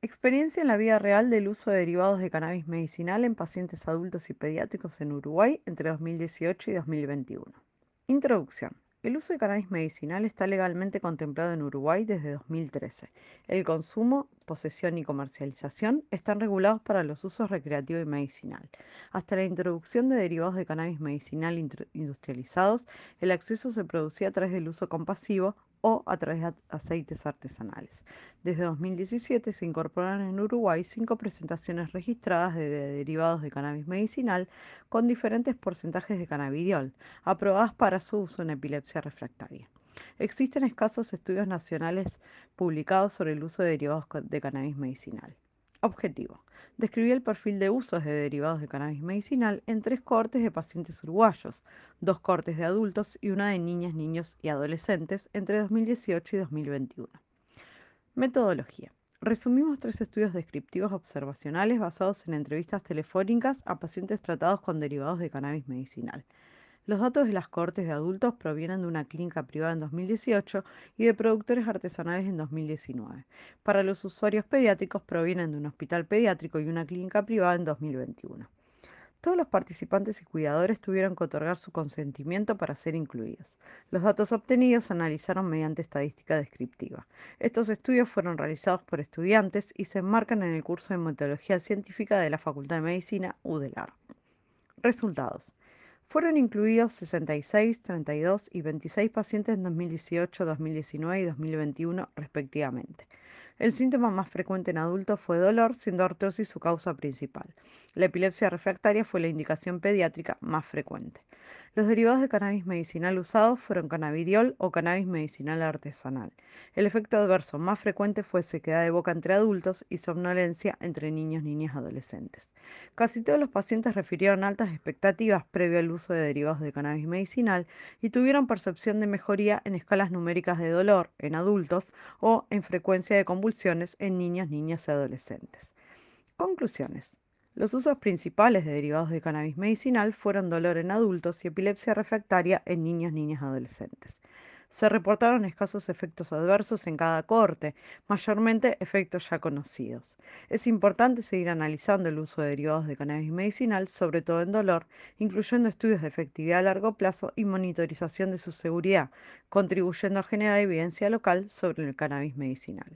Experiencia en la vida real del uso de derivados de cannabis medicinal en pacientes adultos y pediátricos en Uruguay entre 2018 y 2021. Introducción. El uso de cannabis medicinal está legalmente contemplado en Uruguay desde 2013. El consumo, posesión y comercialización están regulados para los usos recreativo y medicinal. Hasta la introducción de derivados de cannabis medicinal industrializados, el acceso se producía a través del uso compasivo o a través de aceites artesanales. Desde 2017 se incorporaron en Uruguay 5 presentaciones registradas de derivados de cannabis medicinal con diferentes porcentajes de cannabidiol, aprobadas para su uso en epilepsia refractaria. Existen escasos estudios nacionales publicados sobre el uso de derivados de cannabis medicinal. Objetivo. Describir el perfil de usos de derivados de cannabis medicinal en 3 cohortes de pacientes uruguayos, 2 cohortes de adultos y una de niñas, niños y adolescentes entre 2018 y 2021. Metodología. Resumimos 3 estudios descriptivos observacionales basados en entrevistas telefónicas a pacientes tratados con derivados de cannabis medicinal. Los datos de las cohortes de adultos provienen de una clínica privada en 2018 y de productores artesanales en 2019. Para los usuarios pediátricos provienen de un hospital pediátrico y una clínica privada en 2021. Todos los participantes y cuidadores tuvieron que otorgar su consentimiento para ser incluidos. Los datos obtenidos se analizaron mediante estadística descriptiva. Estos estudios fueron realizados por estudiantes y se enmarcan en el curso de metodología científica de la Facultad de Medicina UDELAR. Resultados. Fueron incluidos 66, 32 y 26 pacientes en 2018, 2019 y 2021 respectivamente. El síntoma más frecuente en adultos fue dolor, siendo artrosis su causa principal. La epilepsia refractaria fue la indicación pediátrica más frecuente. Los derivados de cannabis medicinal usados fueron cannabidiol o cannabis medicinal artesanal. El efecto adverso más frecuente fue sequedad de boca entre adultos y somnolencia entre niños, niñas y adolescentes. Casi todos los pacientes refirieron altas expectativas previo al uso de derivados de cannabis medicinal y tuvieron percepción de mejoría en escalas numéricas de dolor en adultos o en frecuencia de convulsiones en niños, niñas y adolescentes. Conclusiones. Los usos principales de derivados de cannabis medicinal fueron dolor en adultos y epilepsia refractaria en niños, niñas y adolescentes. Se reportaron escasos efectos adversos en cada cohorte, mayormente efectos ya conocidos. Es importante seguir analizando el uso de derivados de cannabis medicinal, sobre todo en dolor, incluyendo estudios de efectividad a largo plazo y monitorización de su seguridad, contribuyendo a generar evidencia local sobre el cannabis medicinal.